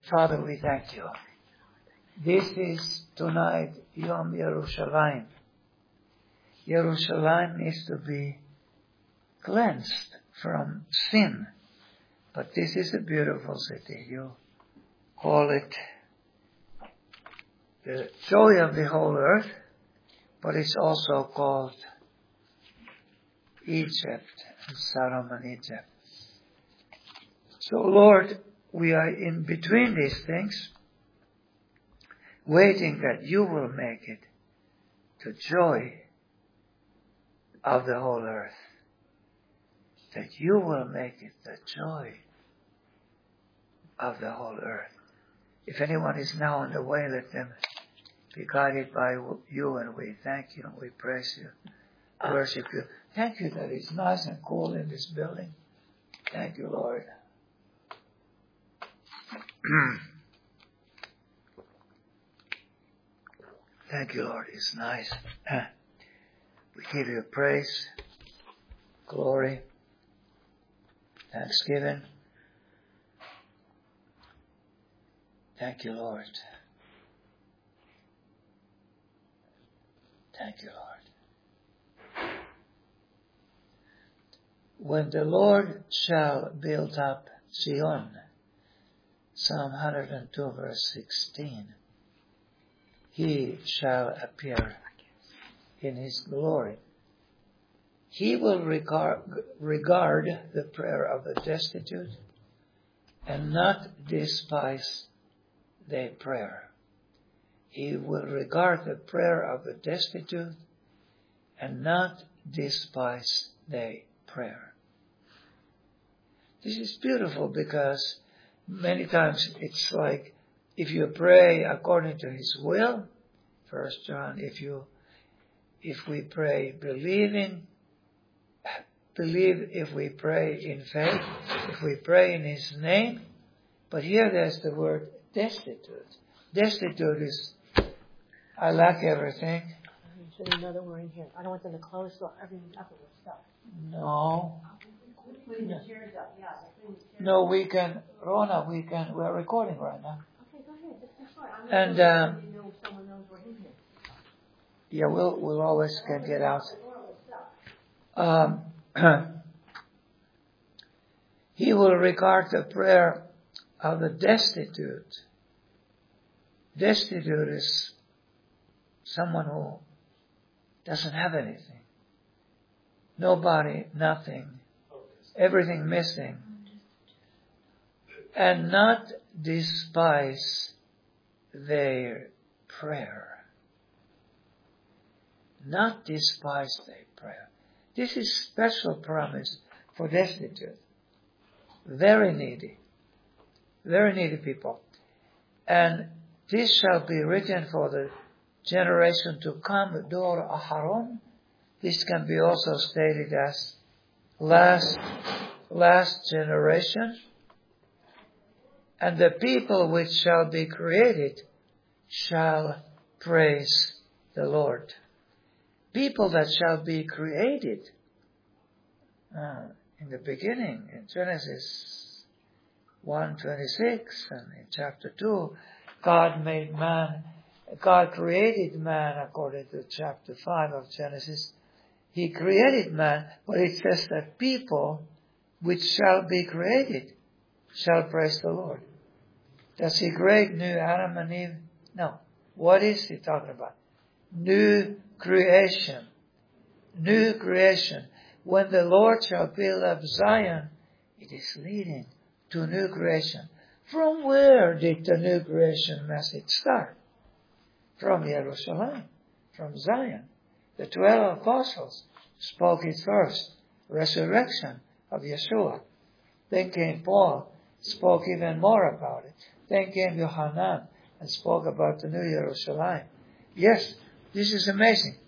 Father, we thank you. This is tonight Yom Yerushalayim. Yerushalayim needs to be cleansed from sin. But this is a beautiful city. You call it the joy of the whole earth, but it's also called Egypt, Sodom and Egypt. So Lord, we are in between these things, waiting that you will make it the joy of the whole earth. That you will make it the joy of the whole earth. If anyone is now on the way, let them be guided by you, and we thank you and we praise you, worship you. Thank you that it's nice and cool in this building. Thank you, Lord. Thank you, Lord. It's nice. We give you praise, glory, thanksgiving. Thank you, Lord. Thank you, Lord. When the Lord shall build up Zion, Psalm 102 verse 16, he shall appear in his glory. He will regard the prayer of the destitute and not despise their prayer. He will regard the prayer of the destitute and not despise their prayer. This is beautiful because many times it's like if you pray according to his will, 1 John, if we pray believe if we pray in faith, if we pray in his name. But here there's the word destitute. Destitute is, I lack everything. There's another word in here. I don't want them to close everything up with stuff. No. Clean the chairs up, yeah. No, we're recording right now. Okay, go ahead. That's fine. And, know someone knows we're in here. Yeah, we'll always get out. He will regard the prayer of the destitute. Destitute is someone who doesn't have anything. Nobody, nothing, everything missing. And not despise their prayer. Not despise their prayer. This is special promise for destitute. Very needy people. And this shall be written for the generation to come, Dor Aharon. This can be also stated as last generation. And the people which shall be created shall praise the Lord. People that shall be created. In the beginning, in Genesis 1:26 and in chapter 2, God created man according to chapter 5 of Genesis. He created man, but it says that people which shall be created shall praise the Lord. Does he create new Adam and Eve? No. What is he talking about? New creation. New creation. When the Lord shall build up Zion, it is leading to new creation. From where did the new creation message start? From Jerusalem, from Zion. The 12 apostles spoke it first. Resurrection of Yeshua. Then came Paul, spoke even more about it. Then came Yohanan and spoke about the New Jerusalem. Yes, this is amazing.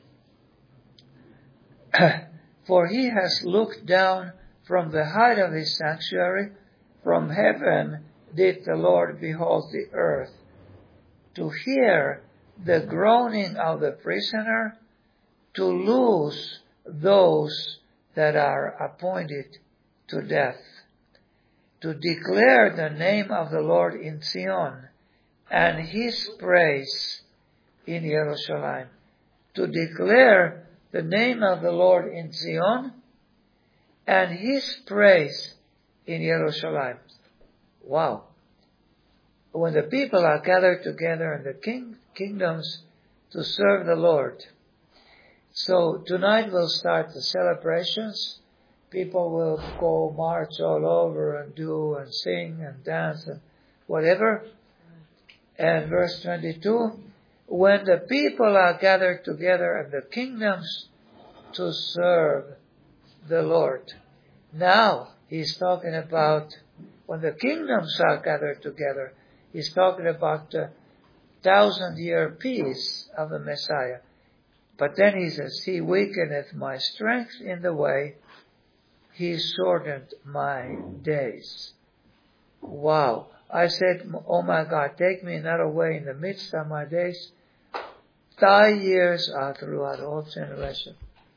For he has looked down from the height of his sanctuary. From heaven did the Lord behold the earth, to hear the groaning of the prisoner, to loose those that are appointed to death. to declare the name of the Lord in Zion, and His praise in Jerusalem. To declare the name of the Lord in Zion, and His praise in Jerusalem. Wow. When the people are gathered together in the kingdoms to serve the Lord. So tonight we'll start the celebrations. People will go march all over and do and sing and dance and whatever. And verse 22, when the people are gathered together in the kingdoms to serve the Lord. Now, he's talking about when the kingdoms are gathered together. He's talking about the 1,000-year peace of the Messiah. But then he says, He weakeneth my strength in the way. He shortened my days. Wow. I said, oh my God, take me not away in the midst of my days. Thy years are throughout all generation.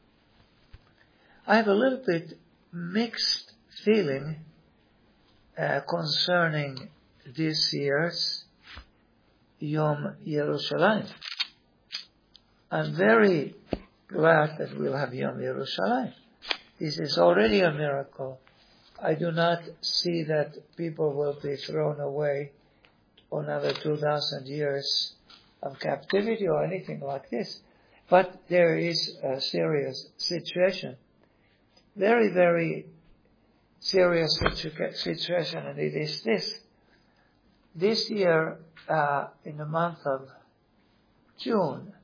I have a little bit mixed feeling concerning this year's Yom Yerushalayim. I'm very glad that we'll have Yom Yerushalayim. This is already a miracle. I do not see that people will be thrown away on another 2,000 years of captivity or anything like this. But there is a serious situation. Very, very serious situation, and it is this. This year, in the month of June,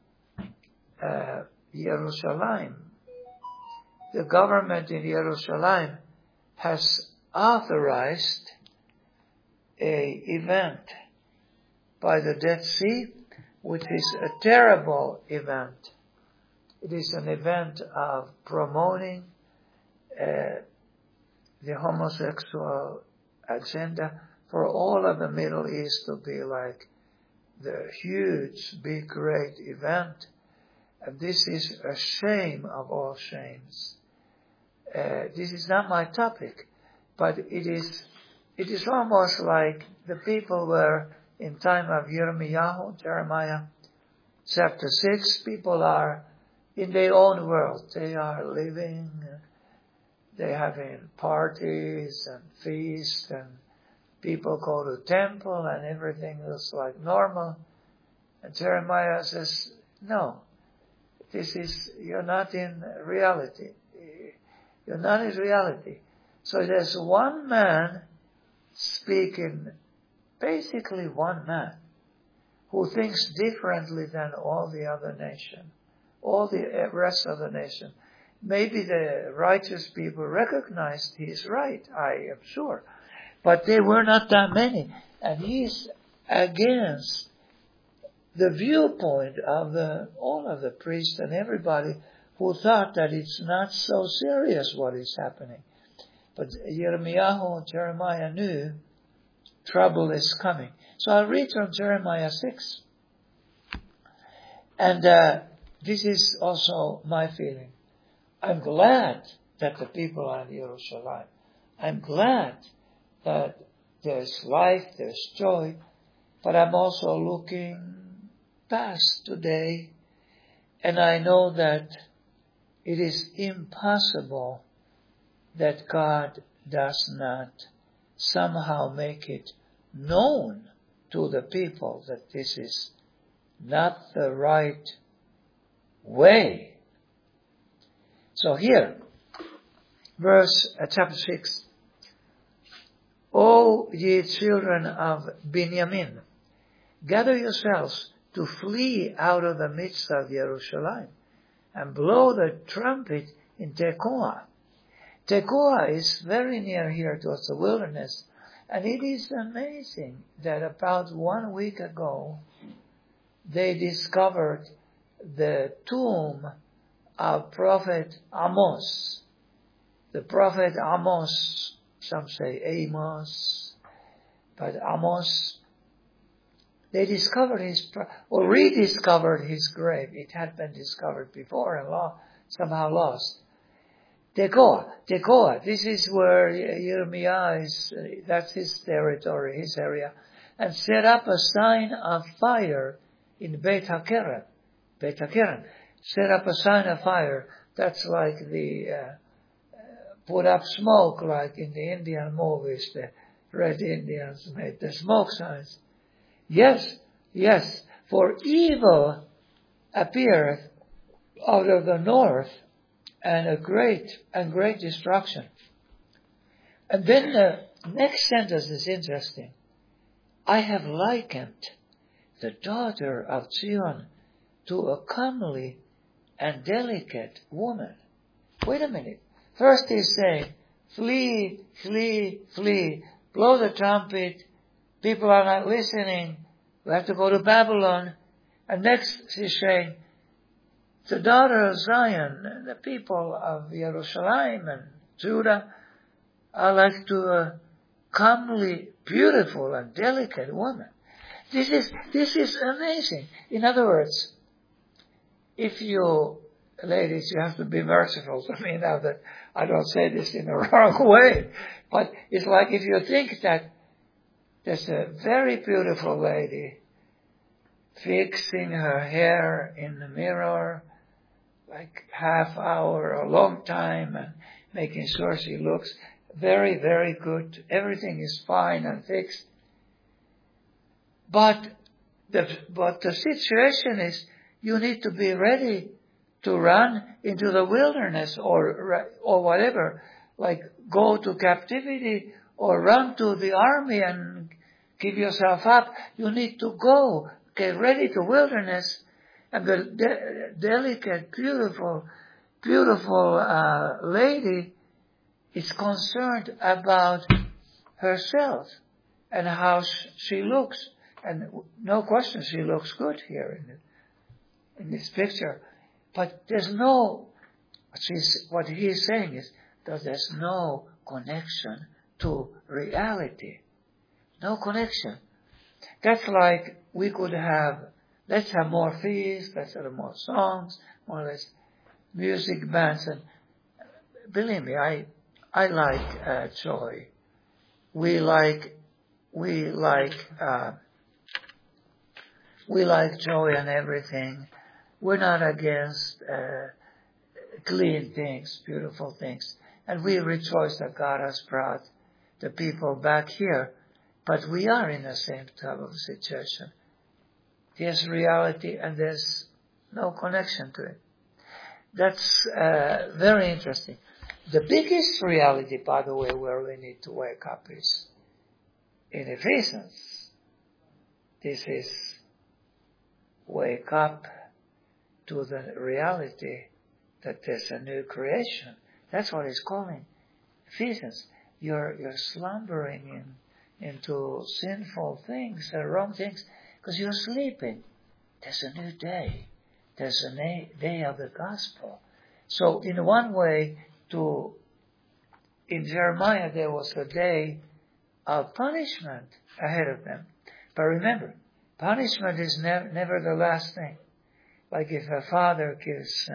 Jerusalem, the government in Jerusalem has authorized a event by the Dead Sea, which is a terrible event. It is an event of promoting the homosexual agenda for all of the Middle East to be like the huge, big, great event. And this is a shame of all shames. This is not my topic, but it is almost like the people were in time of Jeremiah chapter 6, people are in their own world. They are living, they're having parties and feasts, and people go to temple and everything is like normal. And Jeremiah says, no, you're not in reality. You're not in reality. So there's one man speaking, basically one man, who thinks differently than all the other nation, all the rest of the nation. Maybe the righteous people recognized he's right, I am sure. But they were not that many. And he's against the viewpoint of all of the priests and everybody who thought that it's not so serious what is happening. But Jeremiah knew trouble is coming. So I'll read from Jeremiah 6. And this is also my feeling. I'm glad that the people are in Jerusalem. I'm glad that there's life, there's joy. But I'm also looking past today. And I know that it is impossible that God does not somehow make it known to the people that this is not the right way. So here, chapter 6. O ye children of Benjamin, gather yourselves to flee out of the midst of Jerusalem, and blow the trumpet in Tekoa. Tekoa is very near here towards the wilderness, and it is amazing that about 1 week ago, they discovered the tomb of Prophet Amos. The Prophet Amos, some say Amos, but Amos, they discovered rediscovered his grave. It had been discovered before and somehow lost. Tekoa. This is where Jeremiah is, that's his territory, his area. And set up a sign of fire in Beit HaKerem. Set up a sign of fire. That's like the, put up smoke like in the Indian movies, the Red Indians made the smoke signs. Yes, for evil appeareth out of the north, and a great destruction. And then the next sentence is interesting. I have likened the daughter of Zion to a comely and delicate woman. Wait a minute. First he's saying, flee, flee, flee. Blow the trumpet. People are not listening. We have to go to Babylon. And next he's saying, the daughter of Zion, the people of Jerusalem and Judah are like to a comely, beautiful, and delicate woman. This is amazing. In other words, if you, ladies, you have to be merciful to me now that I don't say this in a wrong way, but it's like if you think that there's a very beautiful lady fixing her hair in the mirror, like half hour, a long time, and making sure she looks very, very good. Everything is fine and fixed. But the situation is, you need to be ready to run into the wilderness or whatever, like go to captivity or run to the army and give yourself up. You need to go, get ready to wilderness. And the delicate, beautiful lady is concerned about herself and how she looks. And no question, she looks good here in this picture. But there's what he's saying is that there's no connection to reality. No connection. That's like we could have, let's have more feasts, let's have more songs, more or less music bands. And believe me, I like joy. We like joy and everything. We're not against clean things, beautiful things. And we rejoice that God has brought the people back here. But we are in the same type of situation. There's reality and there's no connection to it. That's very interesting. The biggest reality, by the way, where we need to wake up is in Ephesians. This is wake up to the reality that there's a new creation. That's what it's calling Ephesians. You're slumbering into sinful things, wrong things, because you're sleeping. There's a new day. There's a day of the gospel. So in one way, in Jeremiah there was a day of punishment ahead of them. But remember, punishment is never the last thing. Like if a father gives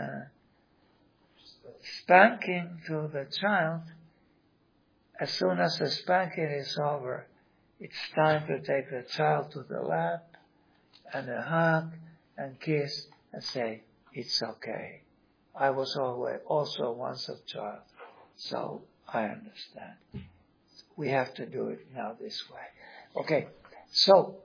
spanking to the child, as soon as the spanking is over, it's time to take the child to the lap and a hug and kiss and say, it's okay. I was also once a child, so I understand. We have to do it now this way. Okay, so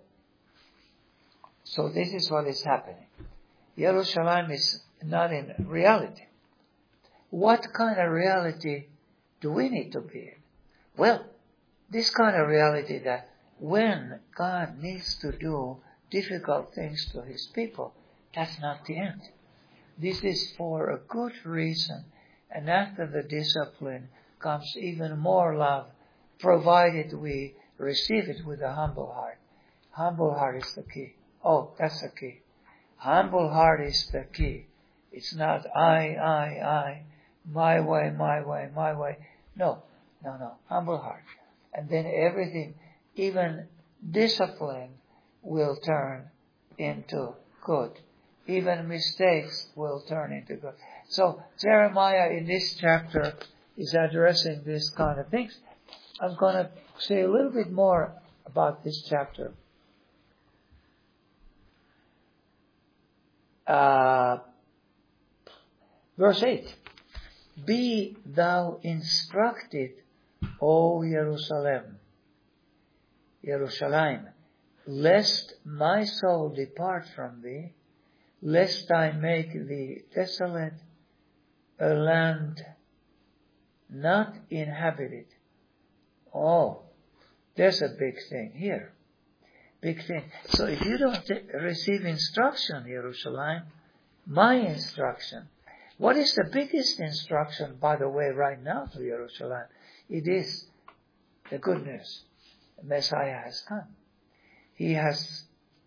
this is what is happening. Jerusalem is not in reality. What kind of reality do we need to be in? Well, this kind of reality that when God needs to do difficult things to His people, that's not the end. This is for a good reason, and after the discipline comes even more love, provided we receive it with a humble heart. Humble heart is the key. Oh, that's the key. Humble heart is the key. It's not I, my way, my way, my way. No. Humble heart. And then everything, even discipline, will turn into good. Even mistakes will turn into good. So Jeremiah in this chapter is addressing this kind of things. I'm going to say a little bit more about this chapter. Verse 8. Be thou instructed, O Jerusalem, lest my soul depart from thee, lest I make thee desolate, a land not inhabited. Oh, there's a big thing here. Big thing. So if you don't receive instruction, Jerusalem, my instruction, what is the biggest instruction, by the way, right now to Jerusalem? It is the good news. The Messiah has come. He has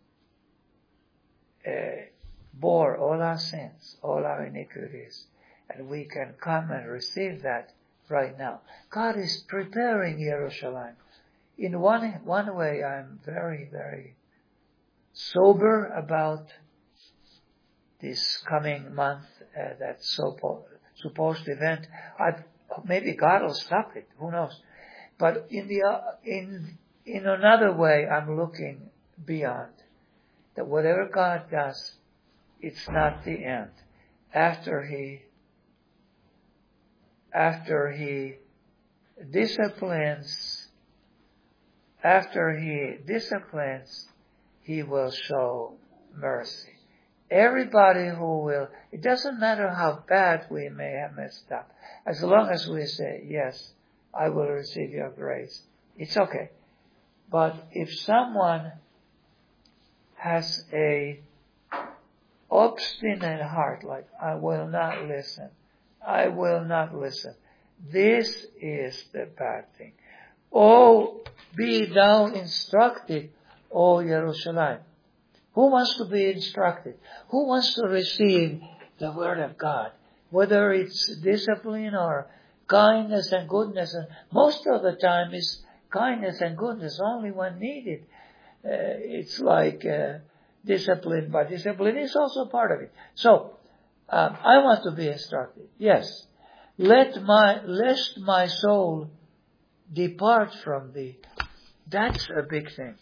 bore all our sins, all our iniquities, and we can come and receive that right now. God is preparing Jerusalem. In one way, I'm very, very sober about this coming month, that supposed event. Maybe God will stop it. Who knows? But in another way, I'm looking beyond. That whatever God does, it's not the end. After He disciplines, He will show mercy. Everybody who will, it doesn't matter how bad we may have messed up, as long as we say, yes, I will receive your grace, it's okay. But if someone has a obstinate heart, like, I will not listen, this is the bad thing. Oh, be thou instructed, O Jerusalem. Who wants to be instructed? Who wants to receive the Word of God? Whether it's discipline or kindness and goodness. And most of the time it's kindness and goodness only when needed. It's like discipline, but discipline is also part of it. So, I want to be instructed. Yes. Lest my soul depart from thee. That's a big thing.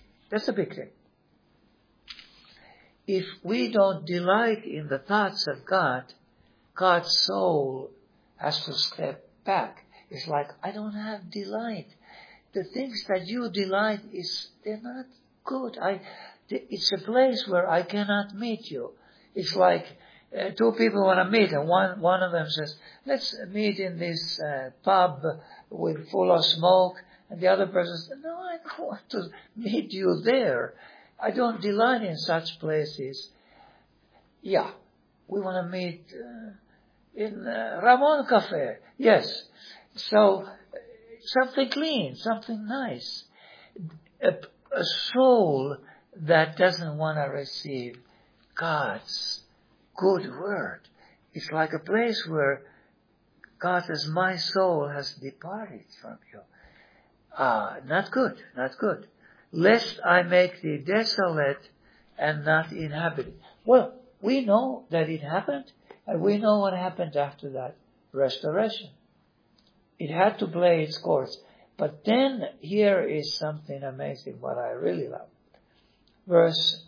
If we don't delight in the thoughts of God, God's soul has to step back. It's like, I don't have delight. The things that you delight they're not good. It's a place where I cannot meet you. It's like two people want to meet, and one of them says, let's meet in this pub full of smoke, and the other person says, no, I don't want to meet you there. I don't delight in such places. Yeah, we want to meet in Ramon Cafe. Yes. So, something clean, something nice. A soul that doesn't want to receive God's good word. It's like a place where God says, my soul has departed from you. Not good. Lest I make thee desolate and not inhabited. Well, we know that it happened, and we know what happened after that restoration. It had to play its course. But then here is something amazing, what I really love. Verse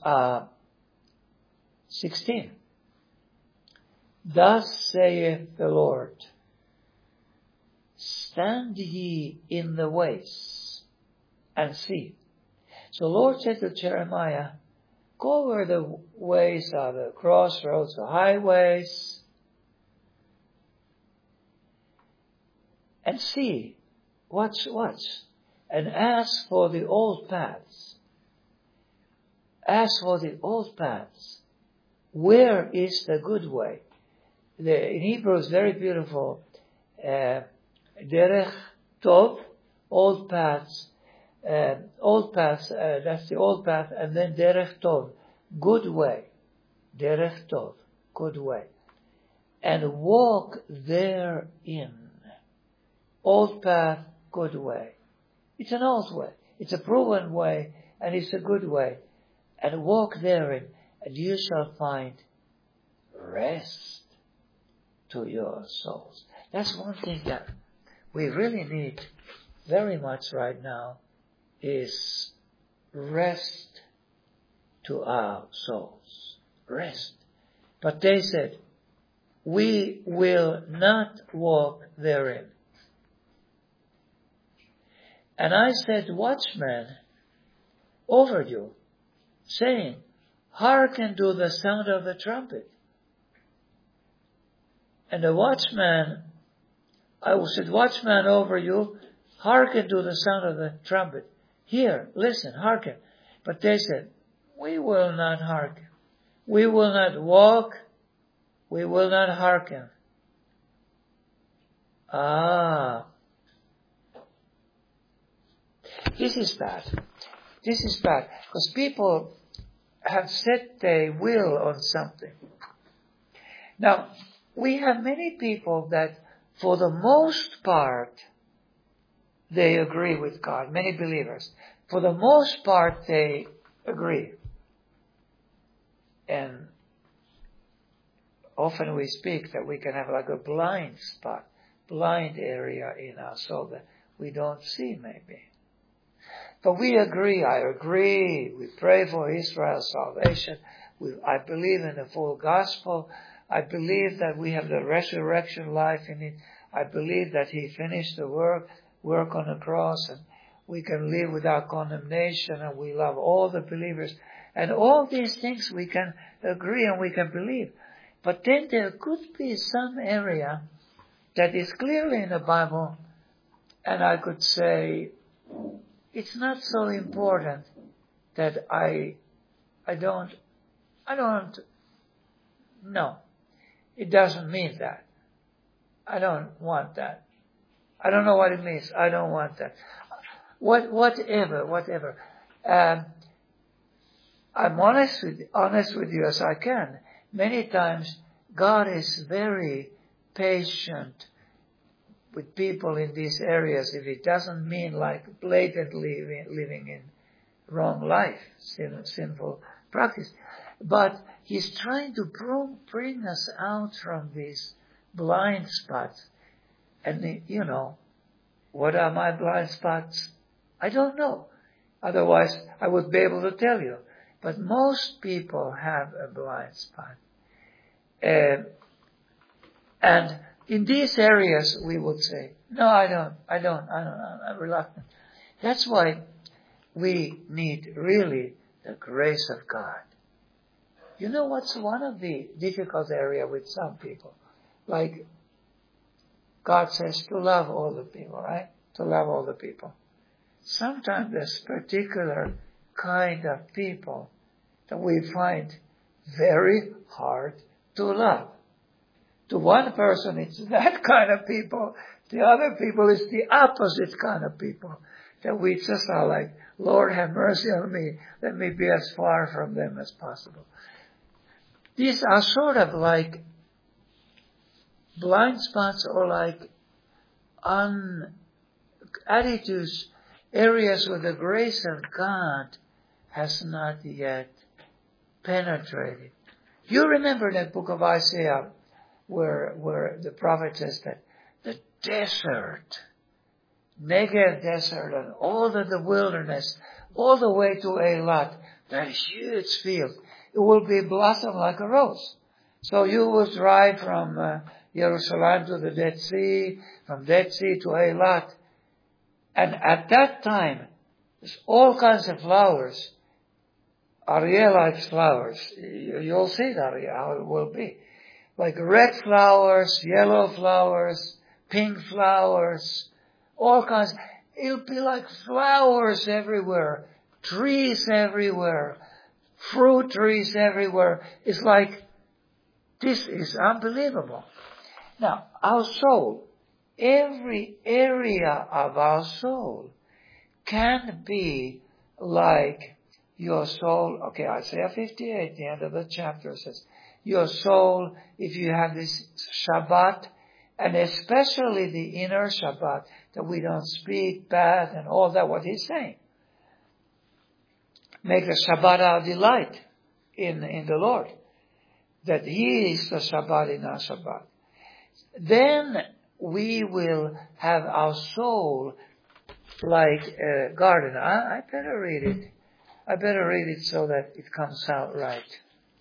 16. Thus saith the Lord, stand ye in the ways and see. So Lord said to Jeremiah, go where the ways are, the crossroads, the highways, and see, watch, and ask for the old paths. Ask for the old paths. Where is the good way? In Hebrew is very beautiful. Derech Tov, old paths. That's the old path, and then Derech Tov, good way. Derech Tov, good way. And walk therein. Old path, good way. It's an old way. It's a proven way, and it's a good way. And walk therein, and you shall find rest to your souls. That's one thing that we really need very much right now, is rest to our souls. Rest. But they said, we will not walk therein. And I said, watchmen over you, saying, hearken to the sound of the trumpet. And the watchman, I said, watchman over you, hearken to the sound of the trumpet. Hear, listen, hearken. But they said, we will not hearken. We will not walk. We will not hearken. This is bad. This is bad. Because people have set their will on something. Now, we have many people that, for the most part, they agree with God. Many believers. For the most part, they agree. And often we speak that we can have like a blind spot, blind area in our soul that we don't see maybe. But we agree, I agree, we pray for Israel's salvation. I believe in the full gospel. I believe that we have the resurrection life in it. I believe that He finished the work on the cross, and we can live without condemnation, and we love all the believers. And all these things we can agree and we can believe. But then there could be some area that is clearly in the Bible, and I could say, it's not so important that I don't, no. It doesn't mean that. I don't want that. I don't know what it means. I don't want that. Whatever. I'm honest with you as I can. Many times God is very patient with people in these areas if it doesn't mean like blatantly living in wrong life, sinful practice. But He's trying to bring us out from these blind spots. And what are my blind spots? I don't know. Otherwise, I would be able to tell you. But most people have a blind spot. And in these areas, we would say, no, I don't, I'm reluctant. That's why we need really the grace of God. You know what's one of the difficult area with some people? Like, God says to love all the people, right? To love all the people. Sometimes there's particular kind of people that we find very hard to love. To one person, it's that kind of people. The other people is the opposite kind of people. That we just are like, Lord, have mercy on me. Let me be as far from them as possible. These are sort of like blind spots or like attitudes, areas where the grace of God has not yet penetrated. You remember that book of Isaiah where the prophet says that the desert, Negev desert, and all the wilderness, all the way to Eilat, that huge field, it will be blossom like a rose. So you would ride from Jerusalem to the Dead Sea, from Dead Sea to Eilat, and at that time, there's all kinds of flowers. Ariel likes flowers. You'll see that how it will be. Like red flowers, yellow flowers, pink flowers, all kinds. It'll be like flowers everywhere, trees everywhere, fruit trees everywhere. It's like, this is unbelievable. Now, our soul, every area of our soul can be like your soul. Okay, Isaiah 58, the end of the chapter says, your soul, if you have this Shabbat, and especially the inner Shabbat, that we don't speak bad and all that, what he's saying. Make the Shabbat our delight in the Lord. That He is the Shabbat in our Shabbat. then we will have our soul like a garden. I better read it. I better read it so that it comes out right.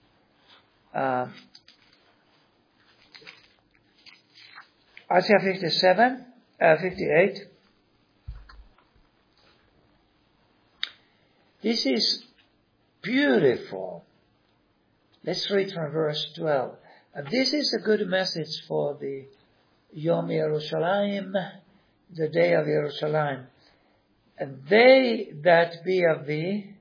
Isaiah 58. This is beautiful. Let's read from verse 12. And this is a good message for the Yom Yerushalayim, the day of Yerushalayim. And they that be of thee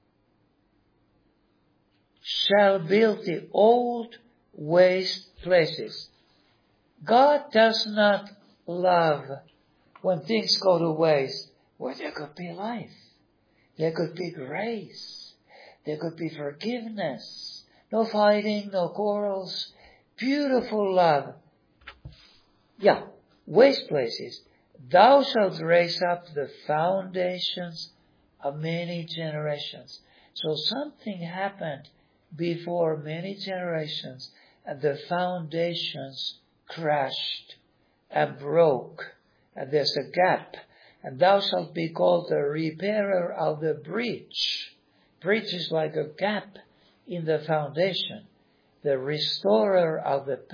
shall build the old waste places. God does not love when things go to waste, where there could be life. There could be grace. There could be forgiveness. No fighting, no quarrels. Beautiful love. Yeah, waste places. Thou shalt raise up the foundations of many generations. So something happened before many generations, and the foundations crashed and broke, and there's a gap. And thou shalt be called the repairer of the breach. Breach is like a gap in the foundation. The restorer of the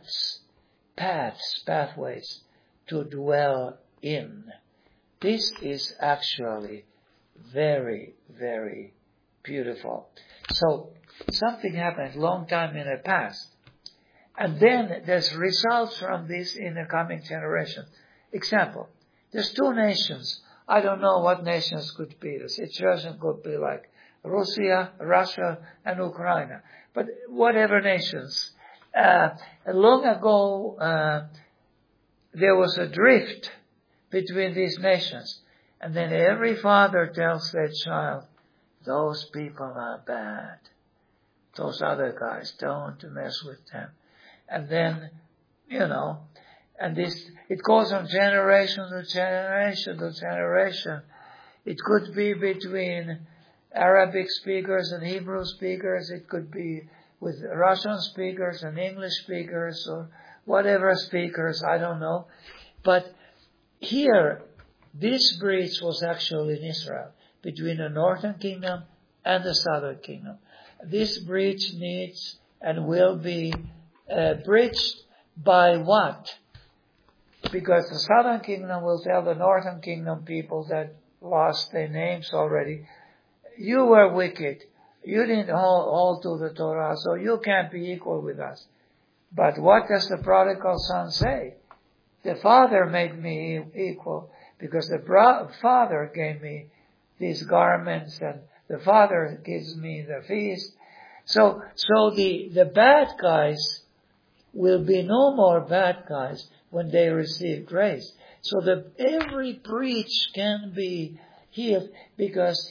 pathways to dwell in. This is actually very, very beautiful. So something happened a long time in the past. And then there's results from this in the coming generation. Example. There's two nations. I don't know what nations could be. The situation could be like Russia, and Ukraine. But whatever nations. Long ago, there was a drift between these nations. And then every father tells their child, those people are bad. Those other guys, don't mess with them. And then, and it goes on generation to generation to generation. It could be between Arabic speakers and Hebrew speakers. It could be with Russian speakers and English speakers or whatever speakers, I don't know. But here, this breach was actually in Israel, between the northern kingdom and the southern kingdom. This breach needs and will be bridged by what? Because the southern kingdom will tell the northern kingdom people that lost their names already, you were wicked. You didn't hold to the Torah, so you can't be equal with us. But what does the prodigal son say? The father made me equal because the father gave me these garments and the father gives me the feast. So the bad guys will be no more bad guys when they receive grace. So that every breach can be healed because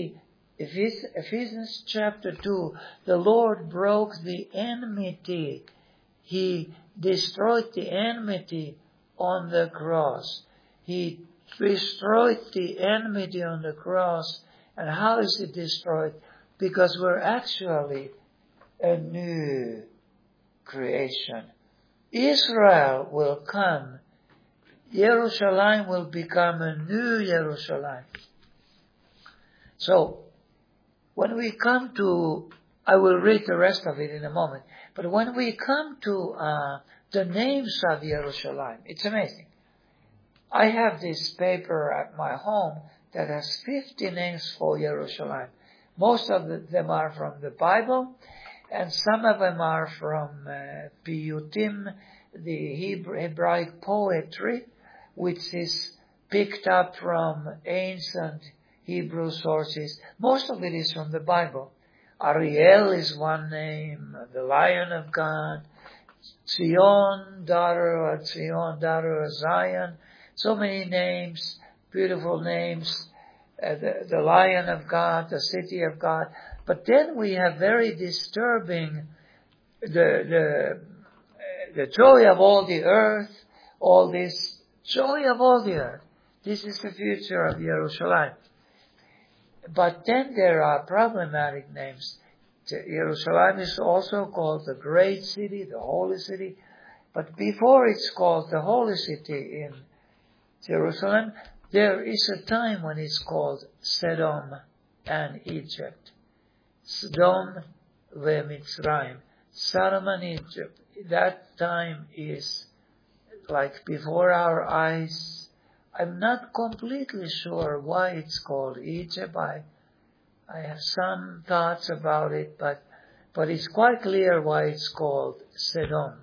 Ephesians chapter 2, the Lord broke the enmity. He destroyed the enmity on the cross. He destroyed the enmity on the cross. And how is it destroyed? Because we're actually a new creation. Israel will come. Jerusalem will become a new Jerusalem. So, when we come to, I will read the rest of it in a moment, but when we come to the names of Jerusalem, it's amazing. I have this paper at my home that has 50 names for Jerusalem. Most of them are from the Bible, and some of them are from Piyutim, the Hebraic poetry, which is picked up from ancient Hebrew sources. Most of it is from the Bible. Ariel is one name, the Lion of God, Zion, daughter of Zion. So many names, beautiful names, the Lion of God, the City of God. But then we have very disturbing the joy of all the earth, all this joy of all the earth. This is the future of Jerusalem. But then there are problematic names. Jerusalem is also called the great city, the holy city. But before it's called the Holy City in Jerusalem, there is a time when it's called Sodom and Egypt. Sodom ve'Mitzrayim. Sodom and Egypt. That time is like before our eyes. I'm not completely sure why it's called Egypt. I have some thoughts about it, but it's quite clear why it's called Sodom.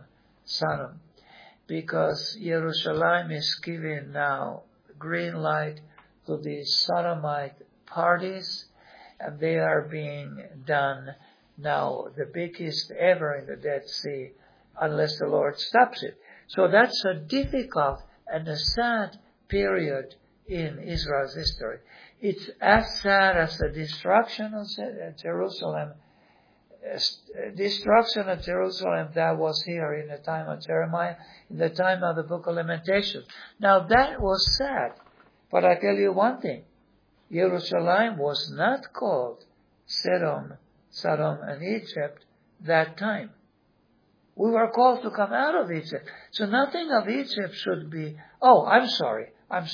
Because Jerusalem is given now green light to the Sodomite parties, and they are being done now the biggest ever in the Dead Sea, unless the Lord stops it. So that's a difficult and a sad period in Israel's history. It's as sad as the destruction of Jerusalem. Destruction of Jerusalem that was here in the time of Jeremiah, in the time of the book of Lamentations. Now that was sad, but I tell you one thing, Jerusalem was not called Sodom and Egypt that time. We were called to come out of Egypt. So nothing of Egypt should be, I'm sorry.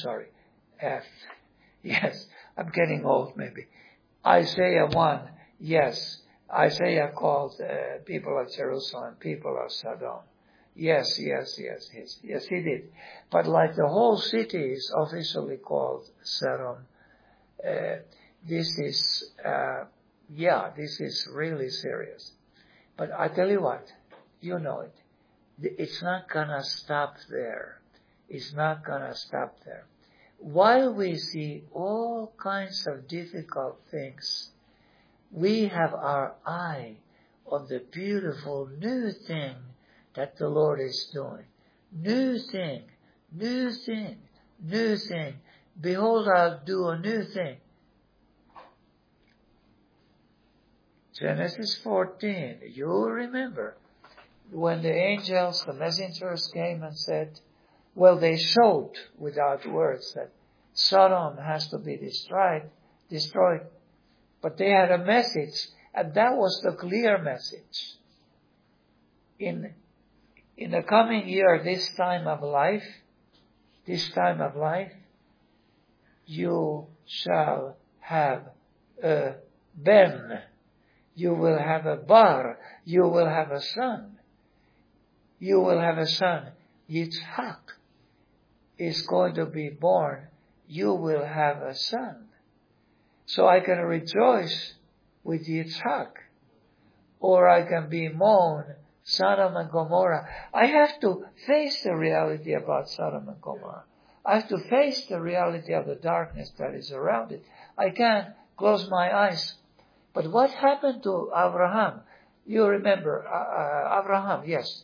Yes, I'm getting old maybe. Isaiah 1, yes. Isaiah called people of Jerusalem, people of Sodom. Yes, he did. But like the whole city is officially called Sodom, this is really serious. But I tell you what, you know it. It's not gonna stop there. It's not gonna stop there. While we see all kinds of difficult things, we have our eye on the beautiful new thing that the Lord is doing. New thing. Behold, I'll do a new thing. Genesis 14. You remember when the angels, the messengers came and said, they showed without words that Sodom has to be destroyed. But they had a message, and that was the clear message. In the coming year, this time of life, you shall have a ben. You will have a bar. You will have a son. Yitzhak is going to be born. You will have a son. So I can rejoice with Yitzhak, or I can bemoan Sodom and Gomorrah. I have to face the reality about Sodom and Gomorrah. I have to face the reality of the darkness that is around it. I can't close my eyes. But what happened to Abraham? You remember Abraham, yes.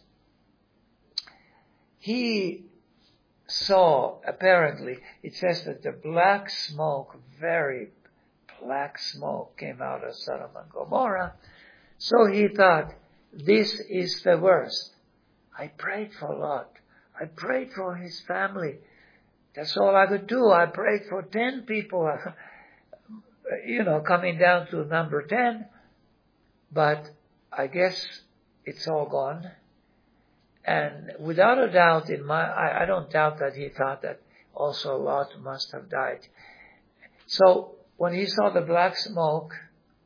He saw, apparently, it says that the black smoke, very black smoke came out of Sodom and Gomorrah. So he thought, this is the worst. I prayed for Lot. I prayed for his family. That's all I could do. I prayed for 10 people, coming down to number 10. But I guess it's all gone. And without a doubt, I don't doubt that he thought that also Lot must have died. So when he saw the black smoke,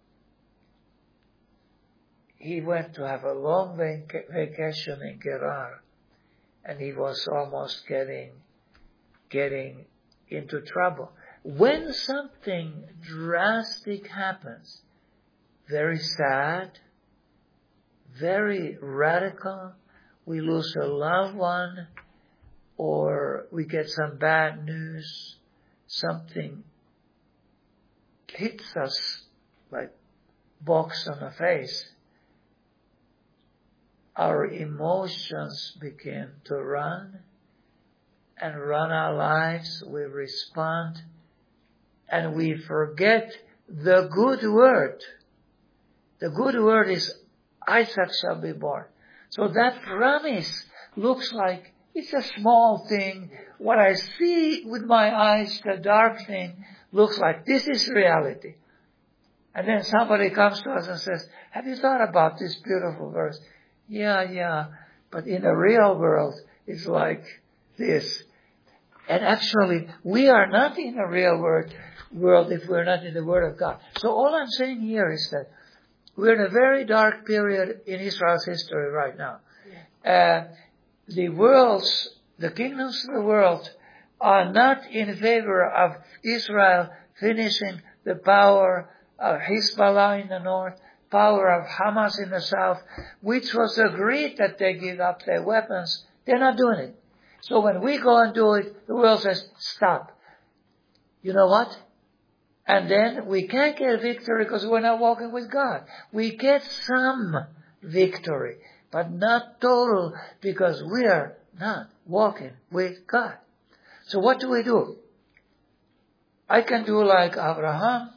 he went to have a long vacation in Gerar, and he was almost getting into trouble. When something drastic happens, very sad, very radical, we lose a loved one, or we get some bad news, something hits us like box on the face, our emotions begin to run our lives. We respond, and we forget the good word. The good word is Isaac shall be born. So that promise looks like it's a small thing. What I see with my eyes, the dark thing, looks like this is reality. And then somebody comes to us and says, have you thought about this beautiful verse? Yeah. But in the real world, it's like this. And actually, we are not in the real world if we're not in the Word of God. So all I'm saying here is that we're in a very dark period in Israel's history right now. The kingdoms of the world are not in favor of Israel finishing the power of Hezbollah in the north, power of Hamas in the south, which was agreed that they give up their weapons. They're not doing it. So when we go and do it, the world says, stop. You know what? And then we can't get victory because we're not walking with God. We get some victory, but not total because we are not walking with God. So what do? I can do like Abraham.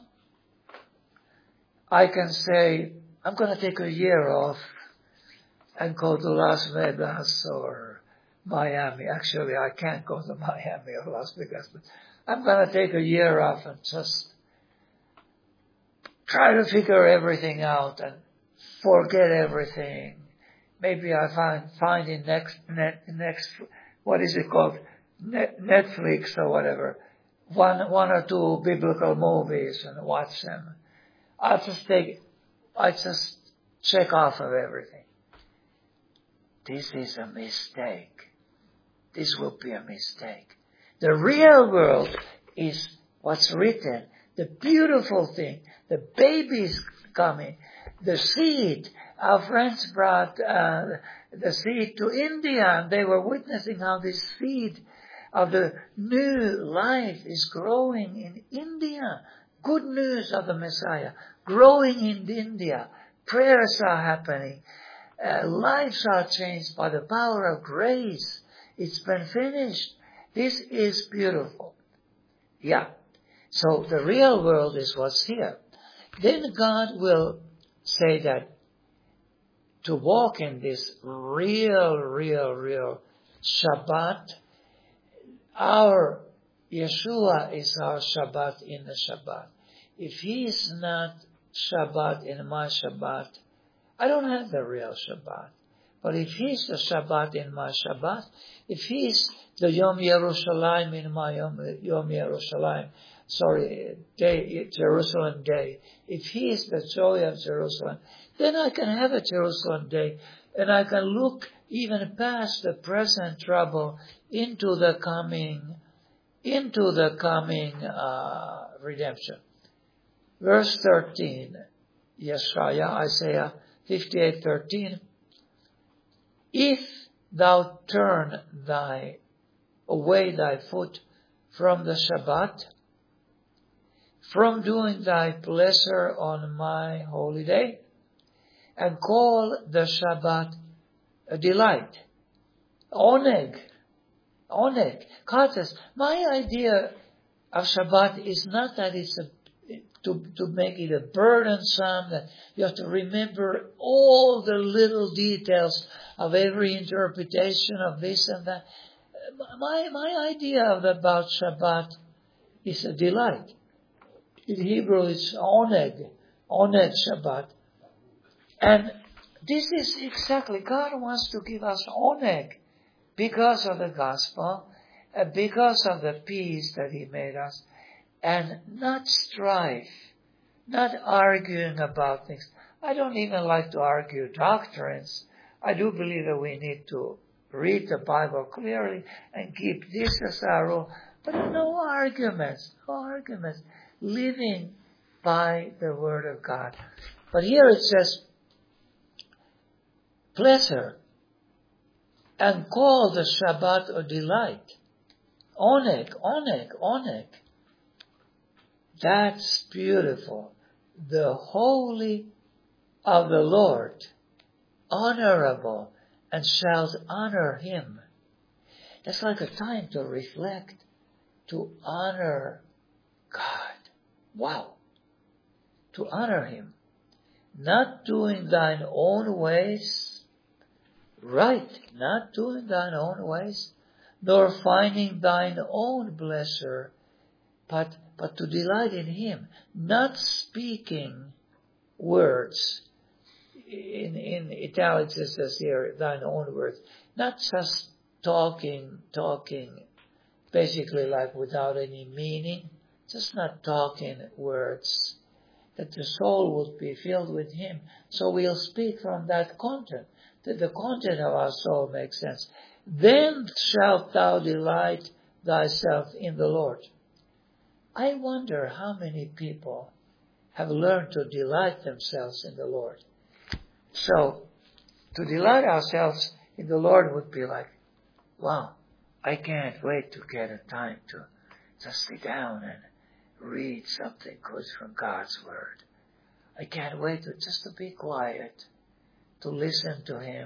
I can say, I'm going to take a year off and go to Las Vegas or Miami. Actually, I can't go to Miami or Las Vegas, but I'm going to take a year off and just try to figure everything out and forget everything. Maybe I find in next, what is it called? Netflix or whatever. One or two biblical movies and watch them. I just check off of everything. This is a mistake. This will be a mistake. The real world is what's written. The beautiful thing. The baby's coming. The seed. Our friends brought the seed to India, and they were witnessing how this seed of the new life is growing in India. Good news of the Messiah. Growing in India. Prayers are happening. Lives are changed by the power of grace. It's been finished. This is beautiful. Yeah. So the real world is what's here. Then God will say that to walk in this real Shabbat, our Yeshua is our Shabbat in the Shabbat. If he is not Shabbat in my Shabbat, I don't have the real Shabbat. But if he's the Shabbat in my Shabbat, if he's the Yom Yerushalayim in my Yom Yerushalayim, Jerusalem Day, if he is the joy of Jerusalem, then I can have a Jerusalem Day, and I can look even past the present trouble into the coming redemption. Verse 13, Isaiah 58:13. If thou turn away thy foot from the Shabbat, from doing thy pleasure on my holy day, and call the Shabbat a delight, oneg. God says, my idea of Shabbat is not that it's to make it a burdensome, that you have to remember all the little details of every interpretation of this and that. My idea about Shabbat is a delight. In Hebrew, it's oneg Shabbat. And this is exactly, God wants to give us oneg because of the gospel, because of the peace that he made us, and not strife, not arguing about things. I don't even like to argue doctrines. I do believe that we need to read the Bible clearly and keep this as our rule, but no arguments. Living by the Word of God. But here it says, pleasure, and call the Shabbat a delight. Oneg. That's beautiful. The holy of the Lord, honorable, and shalt honor him. That's like a time to reflect, to honor God. Wow. To honor him. Not doing thine own ways. Right. Not doing thine own ways. Nor finding thine own pleasure. But to delight in him. Not speaking words. in italics it says here, thine own words. Not just talking, basically like without any meaning, just not talking words, that the soul would be filled with Him. So we'll speak from that content, that the content of our soul makes sense. Then shalt thou delight thyself in the Lord. I wonder how many people have learned to delight themselves in the Lord. So, to delight ourselves in the Lord would be like, wow, I can't wait to get a time to just sit down and read something good from God's Word. I can't wait to be quiet, to listen to Him,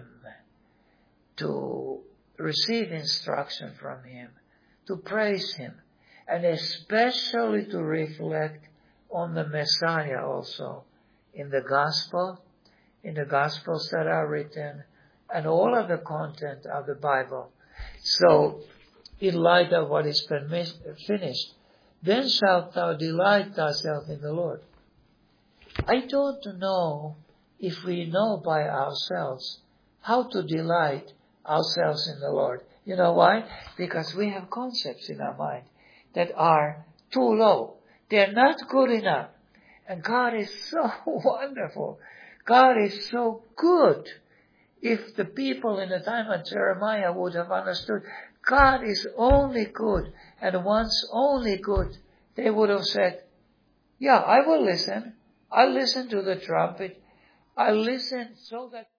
to receive instruction from Him, to praise Him, and especially to reflect on the Messiah also in the Gospels that are written, and all of the content of the Bible. So, in light of what is finished, then shalt thou delight thyself in the Lord. I don't know if we know by ourselves how to delight ourselves in the Lord. You know why? Because we have concepts in our mind that are too low. They're not good enough. And God is so wonderful. God is so good. If the people in the time of Jeremiah would have understood God is only good and once only good, they would have said, yeah, I will listen. I'll listen to the trumpet. I'll listen so that